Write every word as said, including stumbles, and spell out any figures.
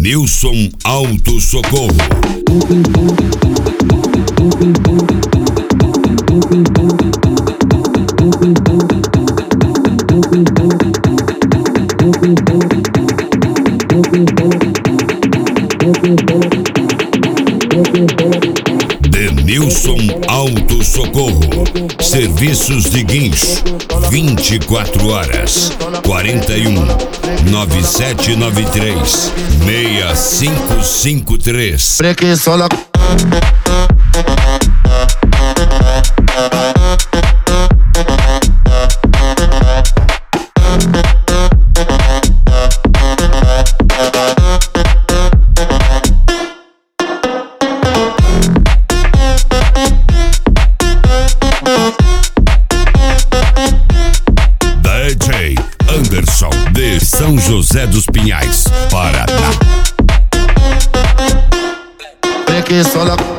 Denilson Auto Socorro. Denilson Auto Socorro. Serviços de guincho vinte e quatro horas. quarenta e um, nove sete nove três, seis cinco cinco três. Preguiçola. D J Anderson de São José dos Pinhais, Paraná. Preguiçola.